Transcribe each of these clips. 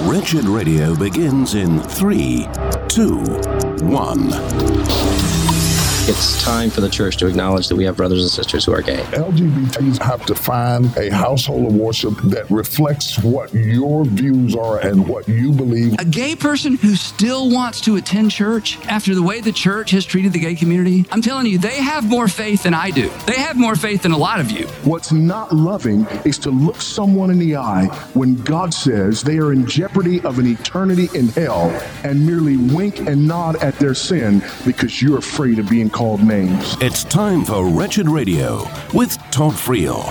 Wretched Radio begins in 3, 2, 1. It's time for the church to acknowledge that we have brothers and sisters who are gay. LGBTs have to find a household of worship that reflects what your views are and what you believe. A gay person who still wants to attend church after the way the church has treated the gay community, I'm telling you, they have more faith than I do. They have more faith than a lot of you. What's not loving is to look someone in the eye when God says they are in jeopardy of an eternity in hell and merely wink and nod at their sin because you're afraid of being called names. It's time for Wretched Radio with Todd Friel.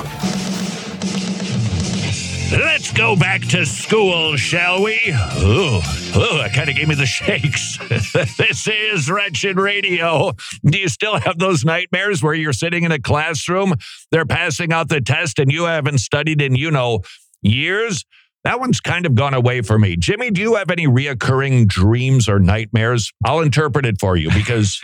Let's go back to school, shall we? That kind of gave me the shakes. This is Wretched Radio. Do you still have those nightmares where you're sitting in a classroom, they're passing out the test, and you haven't studied in, years? That one's kind of gone away for me. Jimmy, do you have any reoccurring dreams or nightmares? I'll interpret it for you because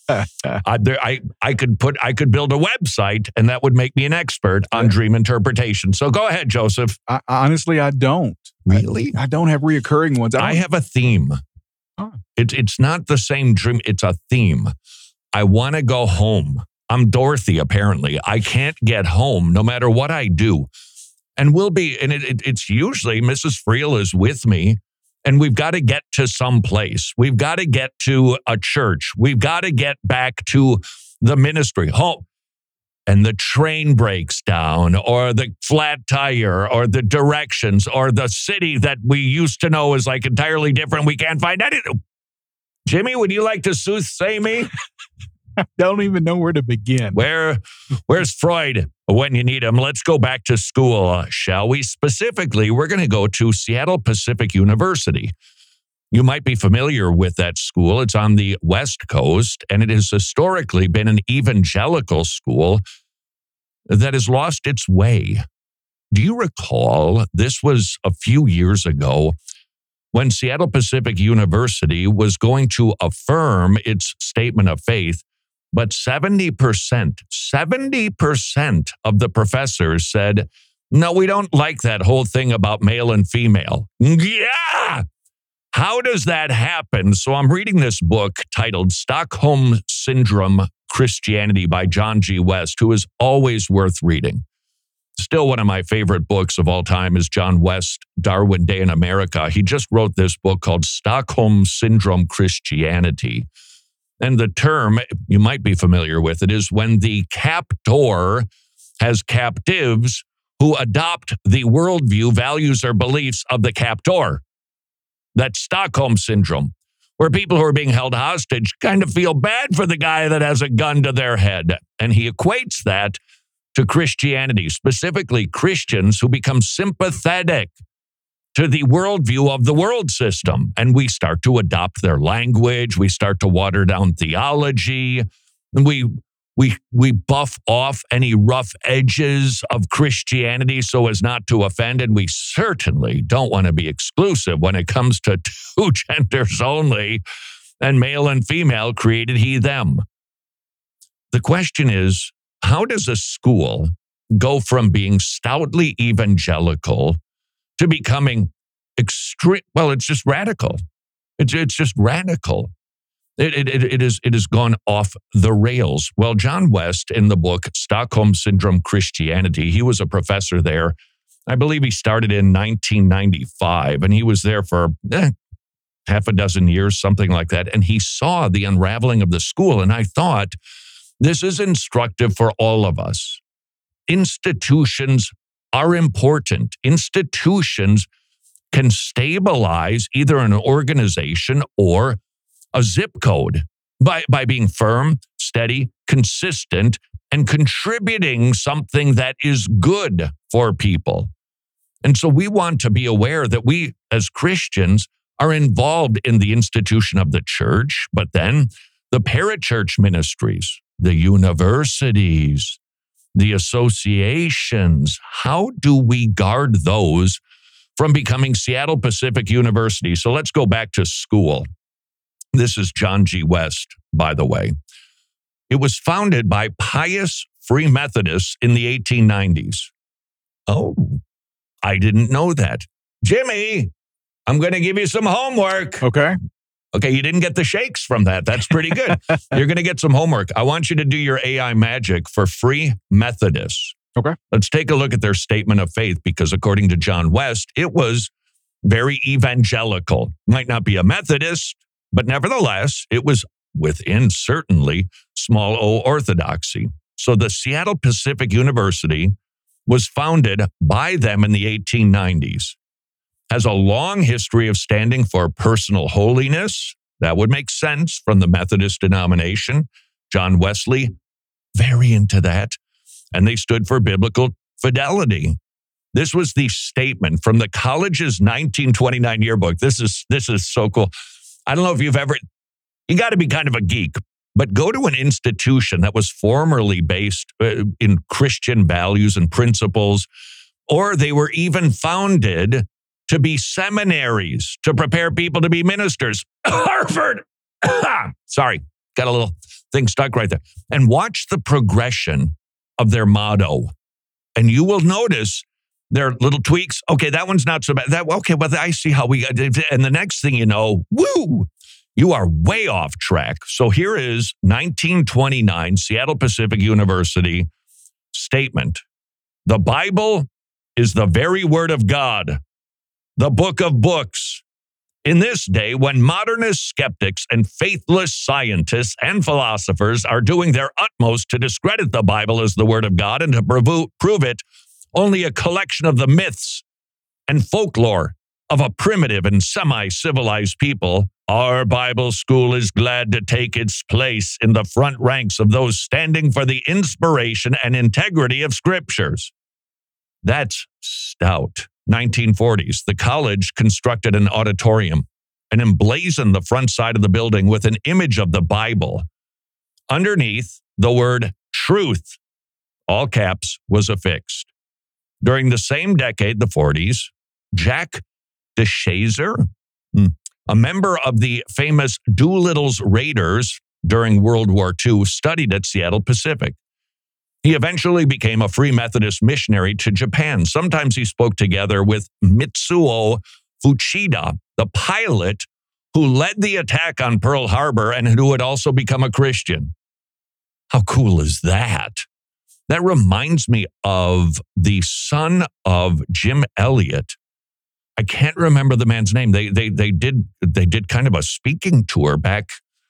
I could build a website and that would make me an expert on dream interpretation. So go ahead, Joseph. Honestly, I don't. Really? I don't have reoccurring ones. I have a theme. Oh. It's not the same dream. It's a theme. I want to go home. I'm Dorothy, apparently. I can't get home no matter what I do. And it's usually Mrs. Friel is with me, and we've got to get to some place. We've got to get to a church. We've got to get back to the ministry, home. And the train breaks down, or the flat tire, or the directions, or the city that we used to know is like entirely different. We can't find anything. Jimmy, would you like to soothsay me? I don't even know where to begin. Where's Freud when you need him? Let's go back to school, shall we? Specifically, we're going to go to Seattle Pacific University. You might be familiar with that school. It's on the West Coast, and it has historically been an evangelical school that has lost its way. Do you recall this was a few years ago when Seattle Pacific University was going to affirm its statement of faith? But 70% of the professors said, no, we don't like that whole thing about male and female. Yeah! How does that happen? So I'm reading this book titled Stockholm Syndrome Christianity by John G. West, who is always worth reading. Still one of my favorite books of all time is John West, Darwin Day in America. He just wrote this book called Stockholm Syndrome Christianity. And the term, you might be familiar with it, is when the captor has captives who adopt the worldview, values, or beliefs of the captor. That's Stockholm Syndrome, where people who are being held hostage kind of feel bad for the guy that has a gun to their head. And he equates that to Christianity, specifically Christians who become sympathetic to the worldview of the world system. And we start to adopt their language. We start to water down theology. And we buff off any rough edges of Christianity so as not to offend. And we certainly don't want to be exclusive when it comes to two genders only, and male and female created he, them. The question is, how does a school go from being stoutly evangelical to becoming extreme? Well, it's just radical. It's just radical. It has gone off the rails. Well, John West, in the book Stockholm Syndrome Christianity, he was a professor there. I believe he started in 1995, and he was there for half a dozen years, something like that. And he saw the unraveling of the school, and I thought, this is instructive for all of us. Institutions are important. Institutions can stabilize either an organization or a zip code by being firm, steady, consistent, and contributing something that is good for people. And so we want to be aware that we as Christians are involved in the institution of the church, but then the parachurch ministries, the universities, the associations, how do we guard those from becoming Seattle Pacific University? So let's go back to school. This is John G. West, by the way. It was founded by pious Free Methodists in the 1890s. Oh, I didn't know that. Jimmy, I'm going to give you some homework. Okay. Okay, you didn't get the shakes from that. That's pretty good. You're going to get some homework. I want you to do your AI magic for Free Methodists. Okay. Let's take a look at their statement of faith, because according to John West, it was very evangelical. Might not be a Methodist, but nevertheless, it was within certainly small o orthodoxy. So the Seattle Pacific University was founded by them in the 1890s. Has a long history of standing for personal holiness. That would make sense from the Methodist denomination. John Wesley, very into that. And they stood for biblical fidelity. This was the statement from the college's 1929 yearbook. This is so cool. I don't know if you've ever, you got to be kind of a geek, but go to an institution that was formerly based in Christian values and principles, or they were even founded to be seminaries to prepare people to be ministers. Harvard. Sorry, got a little thing stuck right there. And watch the progression of their motto. And you will notice their little tweaks. Okay, that one's not so bad. Okay, well, I see how we got. And the next thing you know, woo, you are way off track. So here is 1929 Seattle Pacific University statement. The Bible is the very word of God, the book of books. In this day, when modernist skeptics and faithless scientists and philosophers are doing their utmost to discredit the Bible as the word of God and to prove it only a collection of the myths and folklore of a primitive and semi-civilized people, our Bible school is glad to take its place in the front ranks of those standing for the inspiration and integrity of scriptures. That's stout. 1940s, the college constructed an auditorium and emblazoned the front side of the building with an image of the Bible. Underneath, the word truth, all caps, was affixed. During the same decade, the 40s, Jack DeShazer, a member of the famous Doolittle's Raiders during World War II, studied at Seattle Pacific. He eventually became a Free Methodist missionary to Japan. Sometimes he spoke together with Mitsuo Fuchida, the pilot who led the attack on Pearl Harbor and who had also become a Christian. How cool is that? That reminds me of the son of Jim Elliot. I can't remember the man's name. They did kind of a speaking tour back,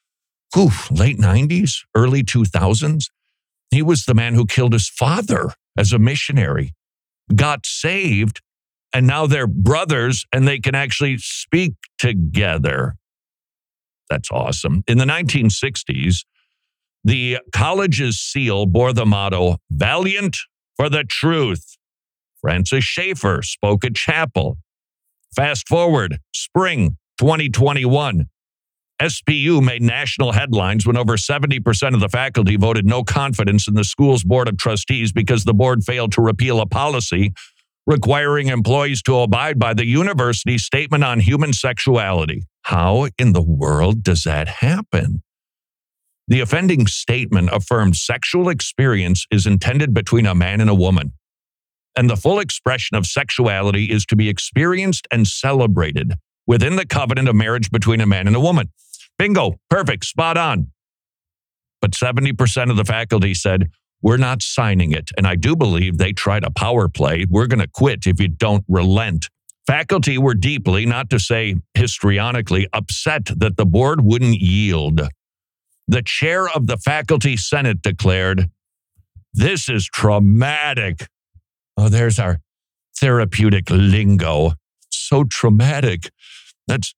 late 90s, early 2000s. He was the man who killed his father as a missionary, got saved, and now they're brothers and they can actually speak together. That's awesome. In the 1960s, the college's seal bore the motto, "Valiant for the Truth." Francis Schaeffer spoke at chapel. Fast forward, spring 2021. SPU made national headlines when over 70% of the faculty voted no confidence in the school's board of trustees because the board failed to repeal a policy requiring employees to abide by the university's statement on human sexuality. How in the world does that happen? The offending statement affirmed sexual experience is intended between a man and a woman, and the full expression of sexuality is to be experienced and celebrated within the covenant of marriage between a man and a woman. Bingo, perfect, spot on. But 70% of the faculty said, we're not signing it. And I do believe they tried a power play. We're going to quit if you don't relent. Faculty were deeply, not to say histrionically, upset that the board wouldn't yield. The chair of the faculty senate declared, "This is traumatic." Oh, there's our therapeutic lingo. So traumatic. That's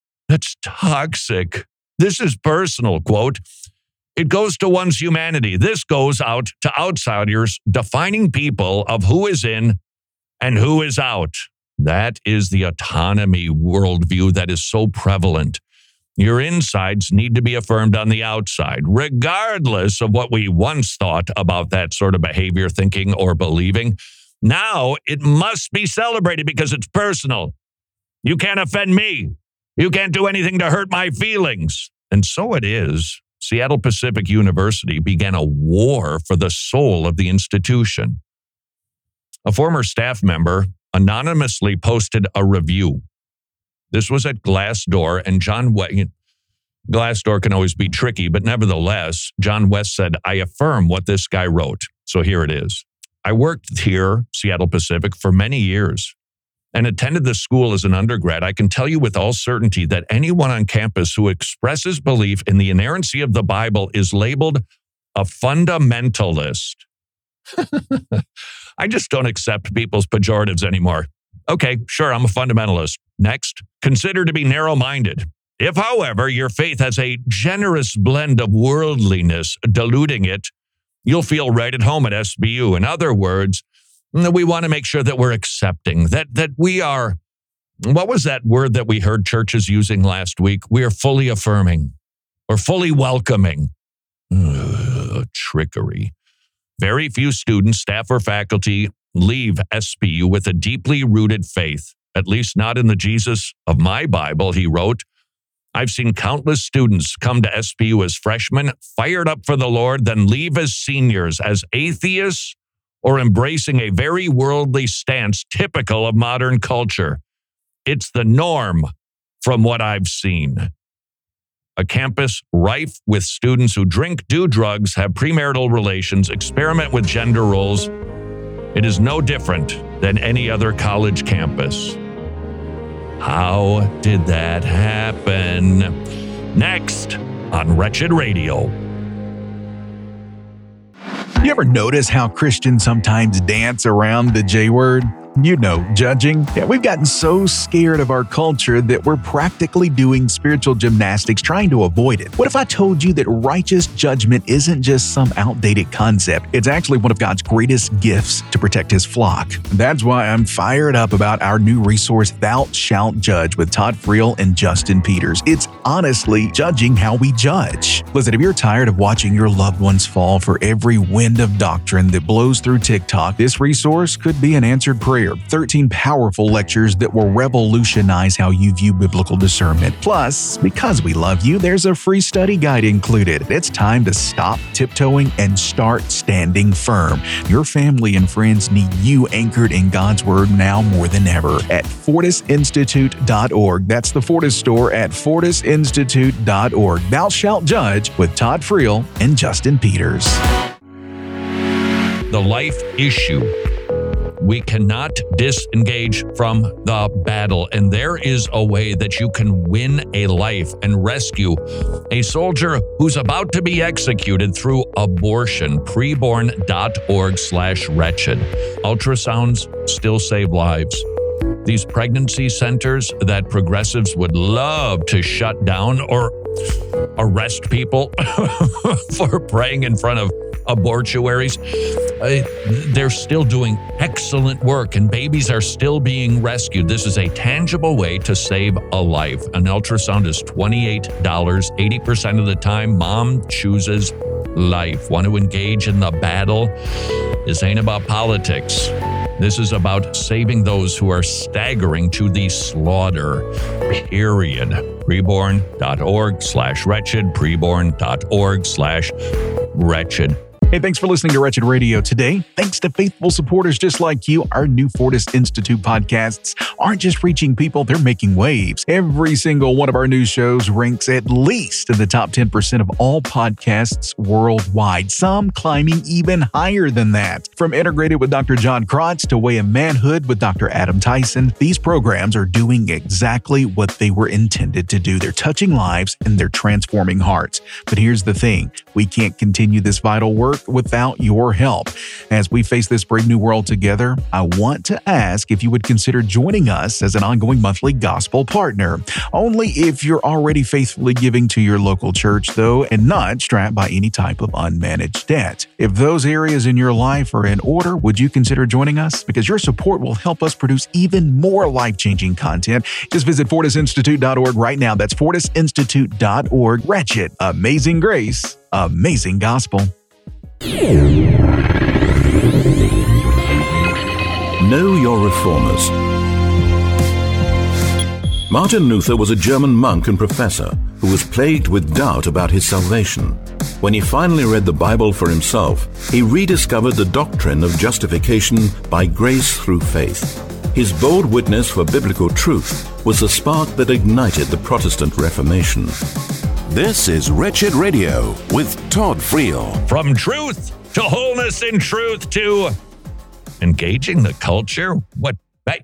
toxic. This is personal, quote. It goes to one's humanity. This goes out to outsiders, defining people of who is in and who is out. That is the autonomy worldview that is so prevalent. Your insides need to be affirmed on the outside, regardless of what we once thought about that sort of behavior, thinking, or believing. Now it must be celebrated because it's personal. You can't offend me. You can't do anything to hurt my feelings. And so it is. Seattle Pacific University began a war for the soul of the institution. A former staff member anonymously posted a review. This was at Glassdoor, and Glassdoor can always be tricky, but nevertheless, John West said, I affirm what this guy wrote. So here it is. I worked here, Seattle Pacific, for many years and attended the school as an undergrad. I can tell you with all certainty that anyone on campus who expresses belief in the inerrancy of the Bible is labeled a fundamentalist. I just don't accept people's pejoratives anymore. Okay, sure, I'm a fundamentalist. Next, consider to be narrow-minded. If, however, your faith has a generous blend of worldliness diluting it, you'll feel right at home at SBU. In other words, we want to make sure that we're accepting, that we are, what was that word that we heard churches using last week? We are fully affirming or fully welcoming. Trickery. Very few students, staff, or faculty leave SBU with a deeply rooted faith, at least not in the Jesus of my Bible, he wrote. I've seen countless students come to SBU as freshmen, fired up for the Lord, then leave as seniors as atheists or embracing a very worldly stance typical of modern culture. It's the norm from what I've seen. A campus rife with students who drink, do drugs, have premarital relations, experiment with gender roles. It is no different than any other college campus. How did that happen? Next on Wretched Radio. You ever notice how Christians sometimes dance around the J word? You know, judging. Yeah, we've gotten so scared of our culture that we're practically doing spiritual gymnastics trying to avoid it. What if I told you that righteous judgment isn't just some outdated concept? It's actually one of God's greatest gifts to protect his flock. That's why I'm fired up about our new resource, Thou Shalt Judge, with Todd Friel and Justin Peters. It's honestly judging how we judge. Listen, if you're tired of watching your loved ones fall for every wind of doctrine that blows through TikTok, this resource could be an answered prayer. 13 powerful lectures that will revolutionize how you view biblical discernment. Plus, because we love you, there's a free study guide included. It's time to stop tiptoeing and start standing firm. Your family and friends need you anchored in God's Word now more than ever at FortisInstitute.org. That's the Fortis store at FortisInstitute.org. Thou Shalt Judge with Todd Friel and Justin Peters. The life issue. We cannot disengage from the battle, and there is a way that you can win a life and rescue a soldier who's about to be executed through abortion. Preborn.org/wretched. Ultrasounds still save lives. These pregnancy centers that progressives would love to shut down or arrest people for praying in front of abortuaries, they're still doing excellent work and babies are still being rescued. This is a tangible way to save a life. An ultrasound is $28. 80% of the time, mom chooses life. Want to engage in the battle? This ain't about politics. This is about saving those who are staggering to the slaughter, period. Preborn.org/wretched, preborn.org/wretched. Hey, thanks for listening to Wretched Radio today. Thanks to faithful supporters just like you, our new Fortis Institute podcasts aren't just reaching people, they're making waves. Every single one of our new shows ranks at least in the top 10% of all podcasts worldwide, some climbing even higher than that. From Integrated with Dr. John Krotz to Way of Manhood with Dr. Adam Tyson, these programs are doing exactly what they were intended to do. They're touching lives and they're transforming hearts. But here's the thing, we can't continue this vital work without your help. As we face this brave new world together, I want to ask if you would consider joining us as an ongoing monthly gospel partner. Only if you're already faithfully giving to your local church, though, and not strapped by any type of unmanaged debt. If those areas in your life are in order, would you consider joining us? Because your support will help us produce even more life-changing content. Just visit FortisInstitute.org right now. That's FortisInstitute.org. Wretched, amazing grace, amazing gospel. Know your reformers. Martin Luther was a German monk and professor who was plagued with doubt about his salvation. When he finally read the Bible for himself, he rediscovered the doctrine of justification by grace through faith. His bold witness for biblical truth was the spark that ignited the Protestant Reformation. This is Wretched Radio with Todd Friel. From truth to wholeness in truth to engaging the culture. What?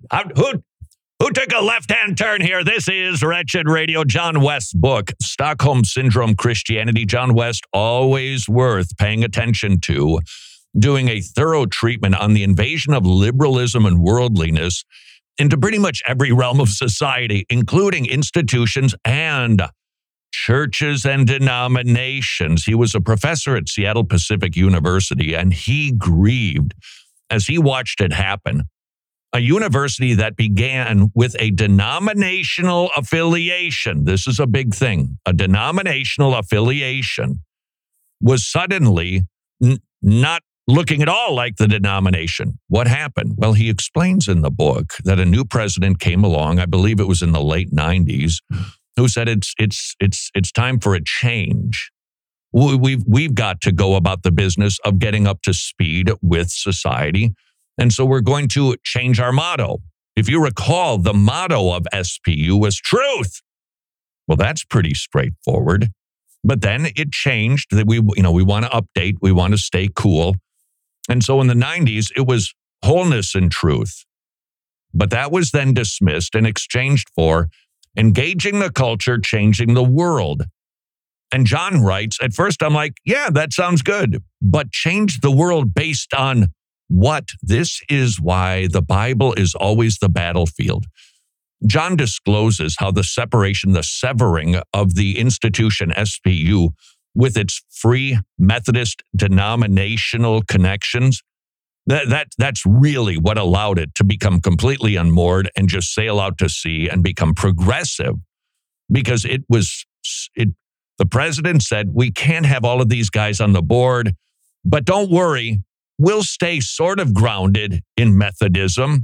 Who took a left-hand turn here? This is Wretched Radio. John West's book, Stockholm Syndrome Christianity. John West, always worth paying attention to, doing a thorough treatment on the invasion of liberalism and worldliness into pretty much every realm of society, including institutions and churches and denominations. He was a professor at Seattle Pacific University, and he grieved as he watched it happen. A university that began with a denominational affiliation. This is a big thing. A denominational affiliation was suddenly not looking at all like the denomination. What happened? Well, he explains in the book that a new president came along, I believe it was in the late 90s, who said it's time for a change. We've got to go about the business of getting up to speed with society. And so we're going to change our motto. If you recall, the motto of SPU was truth. Well, that's pretty straightforward. But then it changed that we want to update. We want to stay cool. And so in the 90s, it was wholeness and truth. But that was then dismissed and exchanged for engaging the culture, changing the world. And John writes, at first I'm like, yeah, that sounds good. But change the world based on what? This is why the Bible is always the battlefield. John discloses how the severing of the institution SPU with its Free Methodist denominational connections, that's really what allowed it to become completely unmoored and just sail out to sea and become progressive. Because the president said, we can't have all of these guys on the board, but don't worry, we'll stay sort of grounded in Methodism.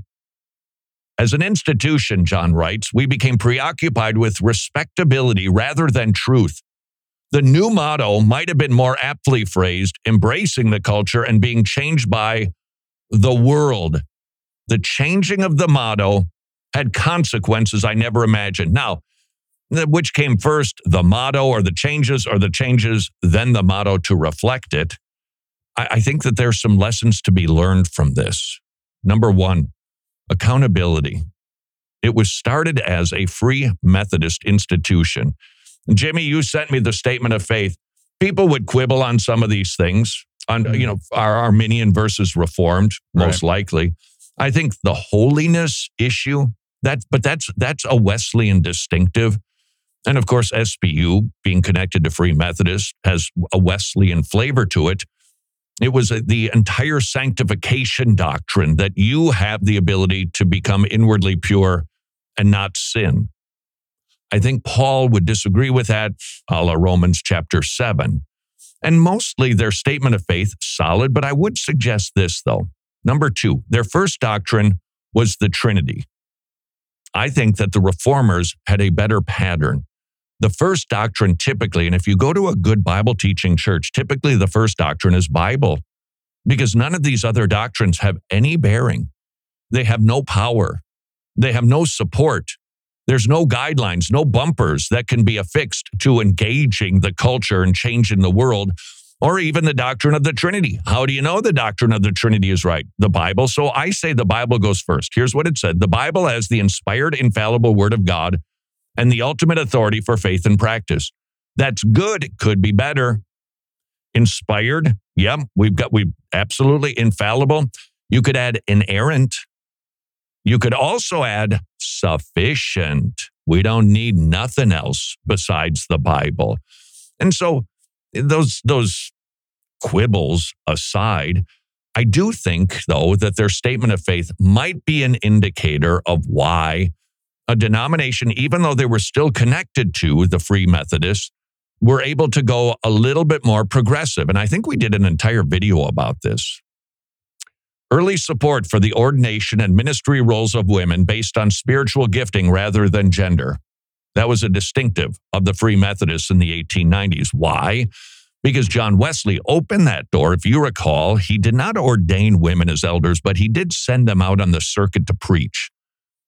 As an institution, John writes, we became preoccupied with respectability rather than truth. The new motto might have been more aptly phrased, embracing the culture and being changed by the world. The changing of the motto had consequences I never imagined. Now, which came first, the motto or the changes, then the motto to reflect it? I think that there's some lessons to be learned from this. Number one, accountability. It was started as a Free Methodist institution. Jimmy, you sent me the statement of faith. People would quibble on some of these things, on our Arminian versus Reformed, most likely. I think the holiness issue, that's a Wesleyan distinctive. And of course, SPU, being connected to Free Methodist, has a Wesleyan flavor to it. It was the entire sanctification doctrine that you have the ability to become inwardly pure and not sin. I think Paul would disagree with that, a la Romans chapter 7. And mostly their statement of faith, solid, but I would suggest this, though. Number two, their first doctrine was the Trinity. I think that the Reformers had a better pattern. The first doctrine typically, and if you go to a good Bible teaching church, typically the first doctrine is Bible, because none of these other doctrines have any bearing. They have no power. They have no support. There's no guidelines, no bumpers that can be affixed to engaging the culture and changing the world, or even the doctrine of the Trinity. How do you know the doctrine of the Trinity is right? The Bible. So I say the Bible goes first. Here's what it said. The Bible as the inspired, infallible word of God and the ultimate authority for faith and practice. That's good. It could be better. Inspired. Yeah, we absolutely infallible. You could add inerrant. You could also add sufficient. We don't need nothing else besides the Bible. And so those quibbles aside, I do think, though, that their statement of faith might be an indicator of why a denomination, even though they were still connected to the Free Methodists, were able to go a little bit more progressive. And I think we did an entire video about this. Early support for the ordination and ministry roles of women based on spiritual gifting rather than gender. That was a distinctive of the Free Methodists in the 1890s. Why? Because John Wesley opened that door. If you recall, he did not ordain women as elders, but he did send them out on the circuit to preach.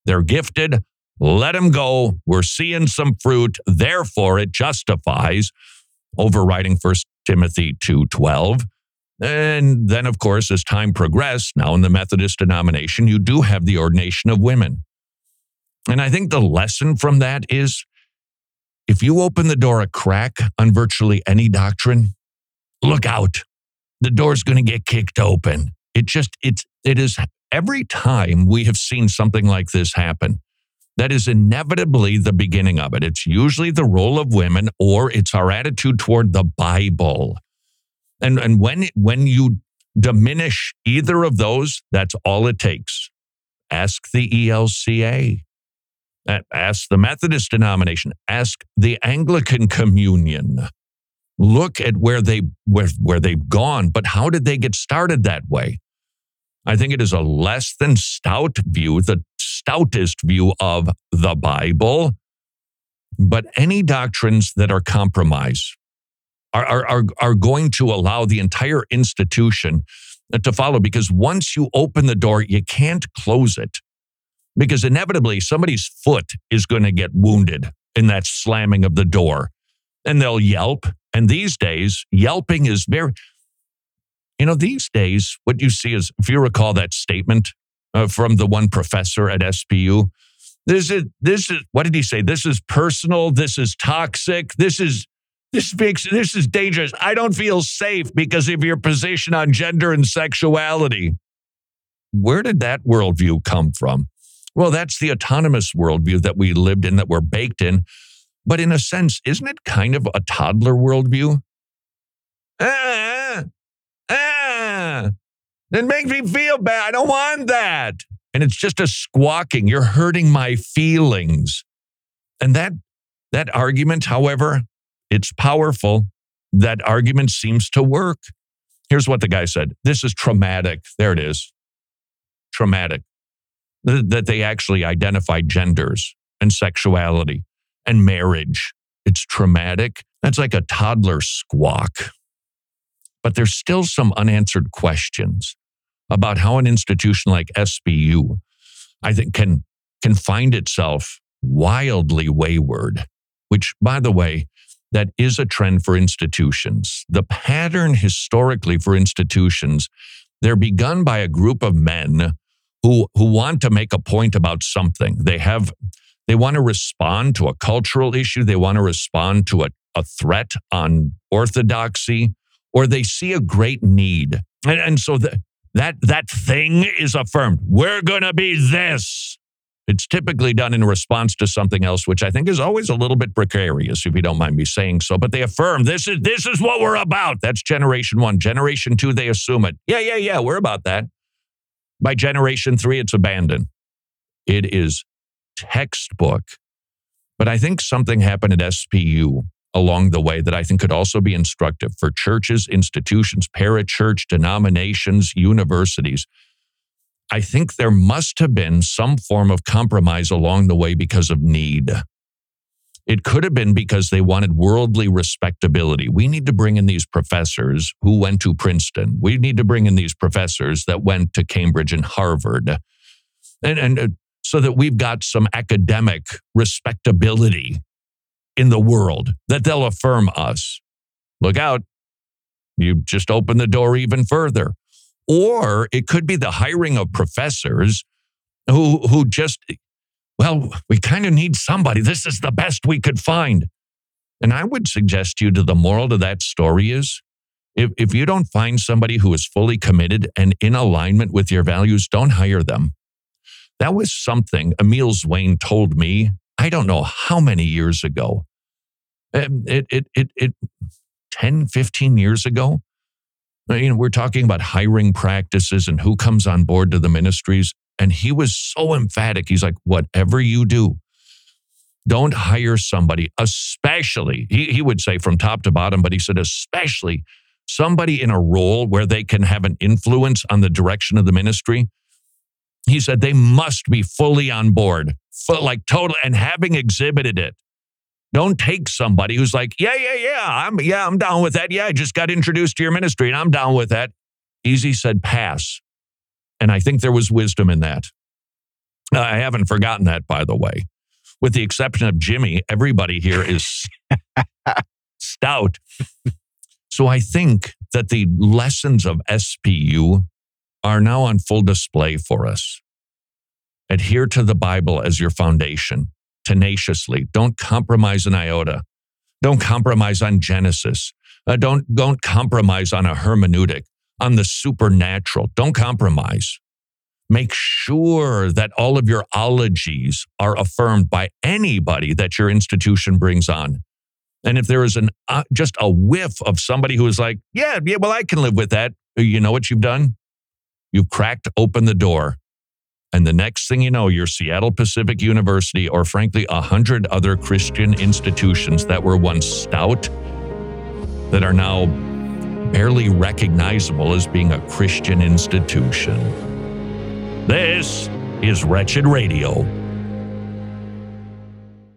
They're gifted. Let them go. We're seeing some fruit. Therefore, it justifies overriding 1 Timothy 2:12. And then, of course, as time progressed, now in the Methodist denomination, you do have the ordination of women. And I think the lesson from that is, if you open the door a crack on virtually any doctrine, look out. The door's going to get kicked open. It is every time we have seen something like this happen, that is inevitably the beginning of it. It's usually the role of women, or it's our attitude toward the Bible. And when you diminish either of those, that's all it takes. Ask the ELCA. Ask the Methodist denomination. Ask the Anglican Communion. Look at where they've gone, but how did they get started that way? I think it is a less than stout view, the stoutest view of the Bible. But any doctrines that are compromised are going to allow the entire institution to follow, because once you open the door, you can't close it. Because inevitably, somebody's foot is going to get wounded in that slamming of the door. And they'll yelp. And these days, yelping is very... these days, what you see is, if you recall that statement from the one professor at SPU, this is, what did he say? This is personal. This is toxic. This is dangerous. I don't feel safe because of your position on gender and sexuality. Where did that worldview come from? Well, that's the autonomous worldview that we lived in, that we're baked in. But in a sense, isn't it kind of a toddler worldview? It makes me feel bad. I don't want that. And it's just a squawking. You're hurting my feelings. And that argument, however, it's powerful. That argument seems to work. Here's what the guy said. This is traumatic. There it is. Traumatic. That they actually identified genders and sexuality and marriage. It's traumatic. That's like a toddler squawk. But there's still some unanswered questions about how an institution like SBU, I think, can find itself wildly wayward, which, by the way, that is a trend for institutions. The pattern historically for institutions, they're begun by a group of men who want to make a point about something. They want to respond to a cultural issue. They want to respond to a threat on orthodoxy, or they see a great need. And so that thing is affirmed. We're going to be this. It's typically done in response to something else, which I think is always a little bit precarious, if you don't mind me saying so. But they affirm, this is what we're about. That's generation 1. Generation 2, they assume it. Yeah, we're about that. By generation 3, it's abandoned. It is textbook. But I think something happened at SPU along the way that I think could also be instructive for churches, institutions, parachurch, denominations, universities. I think there must have been some form of compromise along the way because of need. It could have been because they wanted worldly respectability. We need to bring in these professors who went to Princeton. We need to bring in these professors that went to Cambridge and Harvard. And so that we've got some academic respectability in the world, that they'll affirm us. Look out. You just open the door even further. Or it could be the hiring of professors who just, well, we kind of need somebody. This is the best we could find. And I would suggest to you the moral to that story is, if you don't find somebody who is fully committed and in alignment with your values, don't hire them. That was something Emil Zwain told me, I don't know how many years ago. 10, 15 years ago. We're talking about hiring practices and who comes on board to the ministries. And he was so emphatic. He's like, whatever you do, don't hire somebody, especially, he would say from top to bottom, but he said, especially somebody in a role where they can have an influence on the direction of the ministry. He said they must be fully on board, total, and having exhibited it. Don't take somebody who's like, I'm down with that. Yeah, I just got introduced to your ministry and I'm down with that. Easy said pass. And I think there was wisdom in that. I haven't forgotten that, by the way. With the exception of Jimmy, everybody here is stout. So I think that the lessons of SPU are now on full display for us. Adhere to the Bible as your foundation tenaciously. Don't compromise an iota. Don't compromise on Genesis. Don't compromise on a hermeneutic, on the supernatural. Don't compromise. Make sure that all of your ologies are affirmed by anybody that your institution brings on. And if there is just a whiff of somebody who is like, yeah, well, I can live with that. You know what you've done? You've cracked open the door. And the next thing you know, your Seattle Pacific University, or frankly, 100 other Christian institutions that were once stout, that are now barely recognizable as being a Christian institution. This is Wretched Radio.